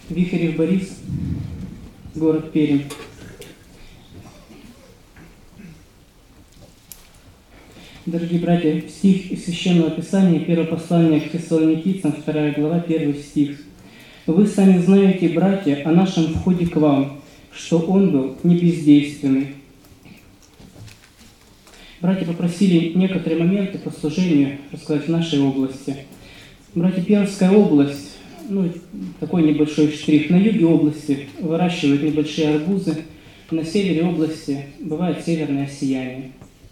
Вихрев Борис, город Пермь. Дорогие братья, стих из Священного Писания, первое послание к Фессалоникийцам, 2 глава, 1 стих. «Вы сами знаете, братья, о нашем входе к вам, что он был не бездейственный». Братья попросили некоторые моменты по служению рассказать в нашей области. Братья, Пермская область, такой небольшой штрих. На юге области выращивают небольшие арбузы, на севере области бывает северное сияние.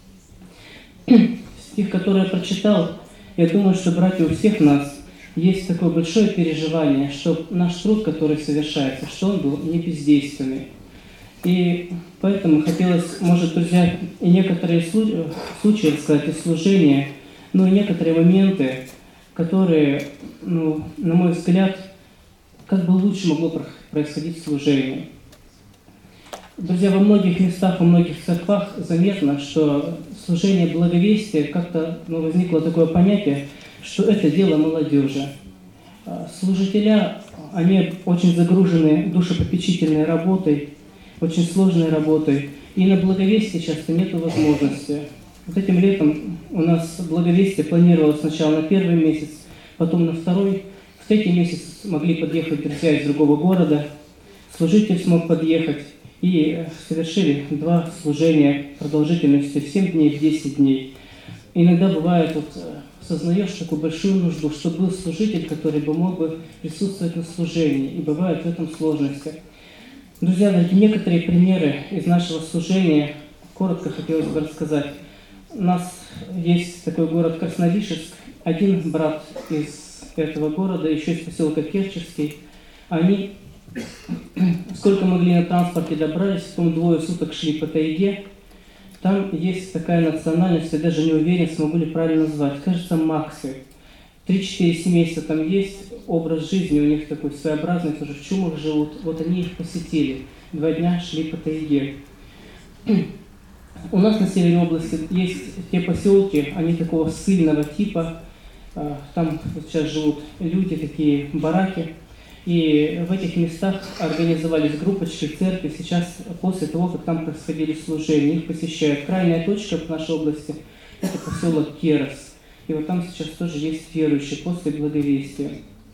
Стих, который я прочитал, я думаю, что, братья, у всех нас есть такое большое переживание, что наш труд, который совершается, что он был не бездейственный. И поэтому хотелось, может, друзья, и некоторые случаи рассказать из служения, и некоторые моменты, которые, на мой взгляд, как бы лучше могло происходить служение. Друзья, во многих местах, во многих церквах заметно, что служение благовестия, как-то возникло такое понятие, что это дело молодежи. Служителя, они очень загружены душепопечительной работой, очень сложной работой, и на благовестие часто нет возможности. Вот этим летом у нас благовестие планировалось сначала на 1 месяц, потом на 2, в 3 месяц могли подъехать друзья из другого города, служитель смог подъехать, и совершили 2 служения продолжительностью 7 дней, в 10 дней. Иногда бывает, сознаешь такую большую нужду, что был служитель, который бы мог бы присутствовать на служении, и бывают в этом сложности. Друзья, некоторые примеры из нашего служения коротко хотелось бы рассказать. У нас есть такой город Красновишерск, один брат из этого города, еще из поселка Керчевский, они сколько могли на транспорте добрались, потом 2 суток шли по тайге. Там есть такая национальность, я даже не уверен, смогу ли правильно назвать. Кажется, максы. 3-4 семейства там есть, образ жизни у них такой своеобразный, тоже в чумах живут. Вот они их посетили. 2 дня шли по тайге. У нас на севере области есть те поселки, они такого ссыльного типа. Там сейчас живут люди, такие бараки. И в этих местах организовались группочки, церкви. Сейчас, после того, как там происходили служения, их посещают. Крайняя точка в нашей области – это поселок Керос. И вот там сейчас тоже есть верующие после благовестия.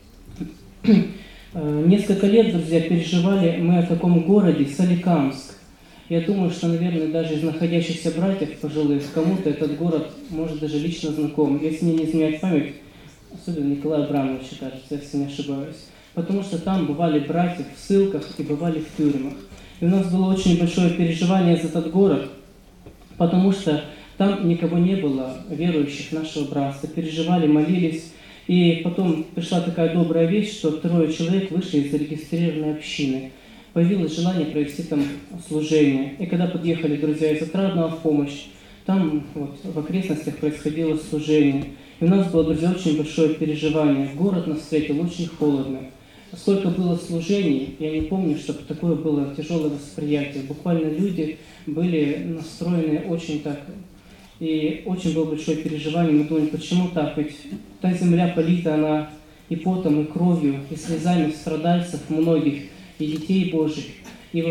Несколько лет, друзья, переживали мы о таком городе Соликамск. Я думаю, что, наверное, даже из находящихся братьев пожилых, кому-то этот город может даже лично знаком. Если мне не изменяет память, особенно Николай Абрамович, кажется, если не ошибаюсь. Потому что там бывали братья в ссылках и бывали в тюрьмах. И у нас было очень большое переживание за этот город, потому что там никого не было, верующих нашего братства. Переживали, молились. И потом пришла такая добрая весть, что 3 человек вышли из зарегистрированной общины. Появилось желание провести там служение. И когда подъехали друзья из Отрадного в помощь, там в окрестностях происходило служение. И у нас было, друзья, очень большое переживание. Город нас встретил очень холодно. Сколько было служений, я не помню, чтобы такое было тяжелое восприятие. Буквально люди были настроены очень так. И очень было большое переживание. Мы думали, почему так? Ведь та земля полита, она и потом, и кровью, и слезами страдальцев многих, и детей Божьих. И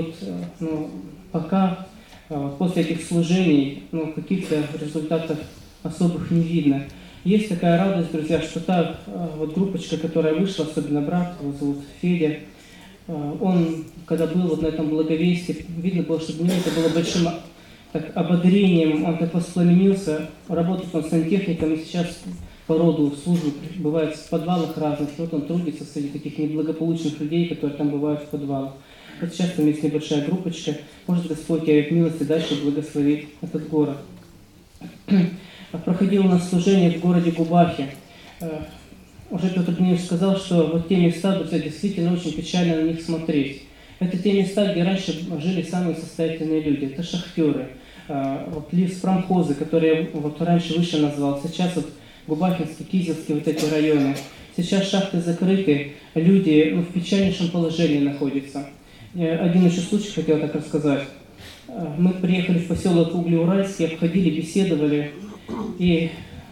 пока после этих служений каких-то результатов особых не видно. Есть такая радость, друзья, что та группочка, которая вышла, особенно брат, его зовут Федя, он, когда был на этом благовестии, видно было, что для него это было большим ободрением, он так воспламенился, работает он сантехником, и сейчас по роду службы бывает в подвалах разных, вот он трудится среди таких неблагополучных людей, которые там бывают в подвалах. Вот сейчас там есть небольшая группочка, может Господь явит милость и дальше благословить этот город. Проходило у нас служение в городе Губахе. Уже Петр Дмитриевич сказал, что вот те места, друзья, действительно очень печально на них смотреть. Это те места, где раньше жили самые состоятельные люди. Это шахтеры, леспромхозы, которые раньше выше назвал. Сейчас Губахинский, Кизелский, эти районы. Сейчас шахты закрыты, люди в печальнейшем положении находятся. Один еще случай хотел так рассказать. Мы приехали в поселок Углеуральский, обходили, беседовали и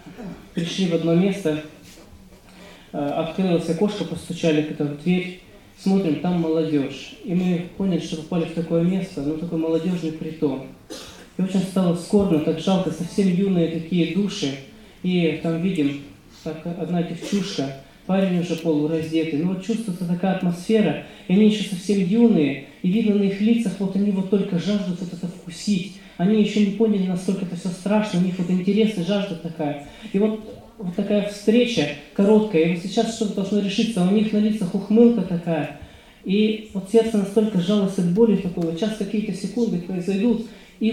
пришли в одно место. Открылось окошко, постучали в дверь. смотрим, там молодежь. И мы поняли, что попали в такое место, ну такой молодежный притон. И очень стало скорбно, так жалко, совсем юные такие души. И там видим, так, одна девчушка, парень уже полураздетый. Ну вот чувствуется такая атмосфера, и они еще совсем юные, и видно на их лицах, вот они вот только жаждут вот это вкусить. Они еще не поняли, насколько это все страшно, у них вот интерес и жажда такая. И вот такая встреча короткая, и вот сейчас что-то должно решиться, у них на лицах ухмылка такая. И вот сердце настолько сжалось от боли такой, вот сейчас какие-то секунды произойдут,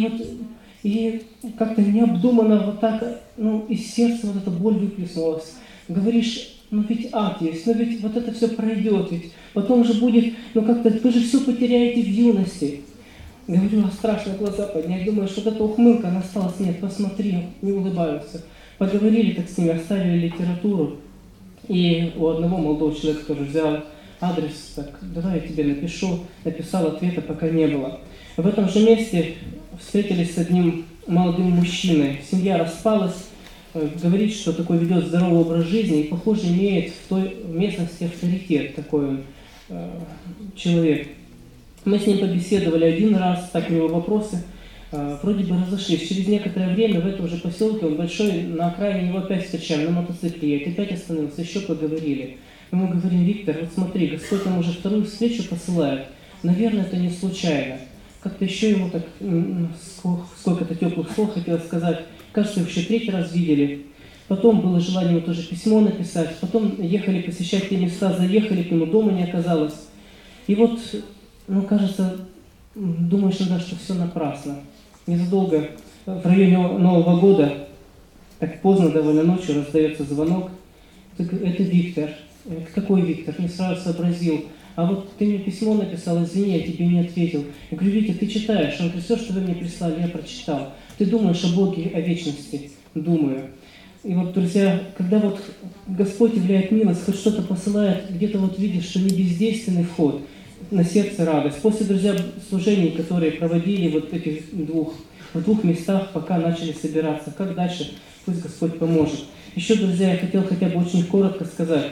и как-то необдуманно вот так, ну, из сердца вот эта боль выплеснулась. Говоришь, ну ведь ад есть, ну ведь вот это все пройдет, ведь потом же будет, ну как-то вы же все потеряете в юности. Говорю, а страшно глаза поднять, думаю, что вот эта ухмылка, она осталась, нет, посмотри, не улыбаются. Поговорили так с ними, оставили литературу, и у одного молодого человека тоже взял адрес, так, давай я тебе напишу, написал, ответа пока не было. В этом же месте встретились с одним молодым мужчиной, семья распалась, говорит, что такой ведет здоровый образ жизни и, похоже, имеет в той местности авторитет, такой человек. Мы с ним побеседовали один раз, так у него вопросы, вроде бы разошлись. Через некоторое время в этом же поселке, он большой, на окраине его опять встречаем, на мотоцикле едет, опять остановился, еще поговорили. Мы ему говорим, Виктор, вот смотри, Господь нам уже вторую встречу посылает, наверное, это не случайно. Как-то еще ему так, сколько-то теплых слов хотел сказать, кажется, еще третий раз видели. Потом было желание ему тоже письмо написать, потом ехали посещать те места, заехали к нему, дома не оказалось. И вот, ну, кажется, думаешь иногда, что все напрасно. Незадолго, в районе Нового года, так поздно довольно ночью, раздается звонок. Это Виктор. Какой Виктор? Не сразу сообразил. А вот ты мне письмо написал, извини, я тебе не ответил. Я говорю, Витя, ты читаешь? Он говорит, все, что вы мне прислали, я прочитал. Ты думаешь о Боге, о вечности? Думаю. И вот, друзья, когда вот Господь являет милость, хоть что-то посылает, где-то вот видишь, что не бездейственный вход, на сердце радость. После, друзья, служений, которые проводили вот этих в двух местах, пока начали собираться, как дальше, пусть Господь поможет. Еще, друзья, я хотел хотя бы очень коротко сказать.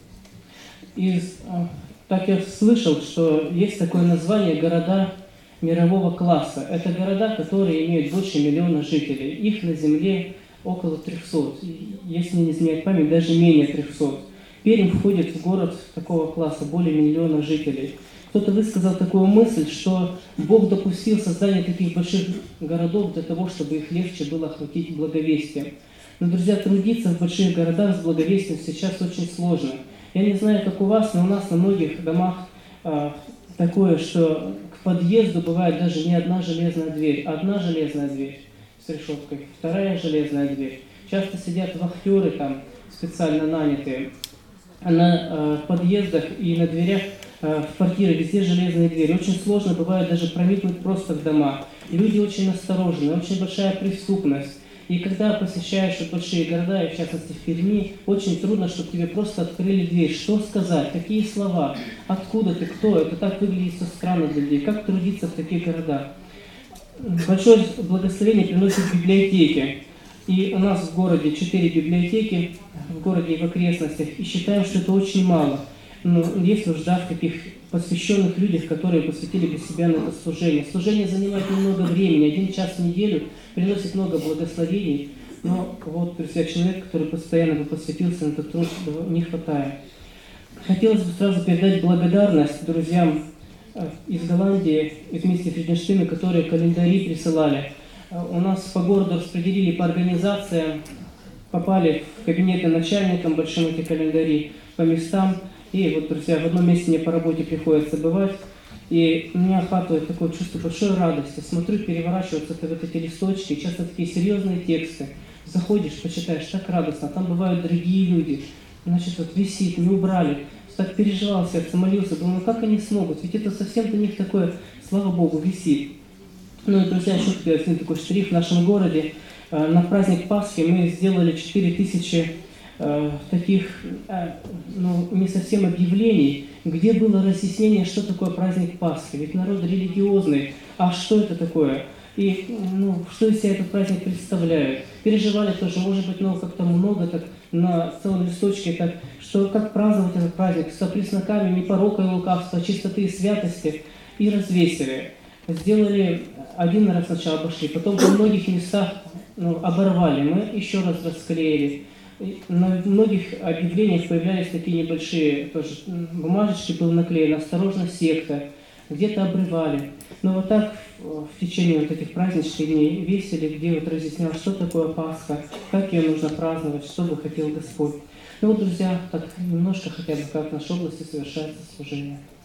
Так я слышал, что есть такое название «города мирового класса». Это города, которые имеют больше 1 миллиона жителей. Их на земле около 300. Если не изменяет память, даже менее 300. Пермь входит в город такого класса, более 1 миллиона жителей. Кто-то высказал такую мысль, что Бог допустил создание таких больших городов для того, чтобы их легче было охватить благовестием. Но, друзья, трудиться в больших городах с благовестием сейчас очень сложно. Я не знаю, как у вас, но у нас на многих домах такое, что к подъезду бывает даже не одна железная дверь. Одна железная дверь с решеткой, вторая железная дверь. Часто сидят вахтеры там, специально нанятые, на подъездах и на дверях в квартиры, везде железные двери. Очень сложно бывает даже проникнуть просто в дома. Люди очень осторожны, очень большая преступность. И когда посещаешь большие города, и в частности в Перми, очень трудно, чтобы тебе просто открыли дверь. Что сказать? Какие слова? Откуда ты? Кто? Это так выглядит со странно для людей. Как трудиться в таких городах? Большое благословение приносят библиотеки. И у нас в городе 4 библиотеки, в городе и в окрестностях. И считаем, что это очень мало. Но есть нужда в таких посвященных людях, которые посвятили бы себя на это служение. Служение занимает немного времени, 1 час в неделю, приносит много благословений, но вот, друзья, человек, который постоянно бы посвятился на этот труд, не хватает. Хотелось бы сразу передать благодарность друзьям из Голландии, из места Фриденштейна, которые календари присылали. У нас по городу распределили по организациям, попали в кабинеты начальникам большим эти календари, по местам. И вот, друзья, в одном месте мне по работе приходится бывать, и меня охватывает такое чувство большой радости. Смотрю, переворачиваются вот эти листочки, часто такие серьезные тексты. Заходишь, почитаешь, так радостно, там бывают дорогие люди. Значит, вот висит, не убрали. Так переживал сердце, молился, думаю, как они смогут, ведь это совсем для них такое, слава Богу, висит. Ну и, друзья, еще один такой штрих в нашем городе. На праздник Пасхи мы сделали 4000 таких, ну, не совсем объявлений, где было разъяснение, что такое праздник Пасхи. Ведь народ религиозный, а что это такое? И, ну, что из себя этот праздник представляет? Переживали тоже, может быть, ну, как-то много так на целом листочке, как праздновать этот праздник со признаками непорока и лукавства, чистоты и святости, и развесили. Сделали один раз сначала обошли, потом во многих местах оборвали, мы еще раз расклеили. На многих объявлениях появлялись такие небольшие тоже бумажечки, был наклеен «Осторожно, секта», где-то обрывали. Но вот так в течение вот этих праздничных дней весели, где вот разъяснял, что такое Пасха, как ее нужно праздновать, что бы хотел Господь. Ну вот, друзья, так немножко хотя бы как в нашей области совершается служение.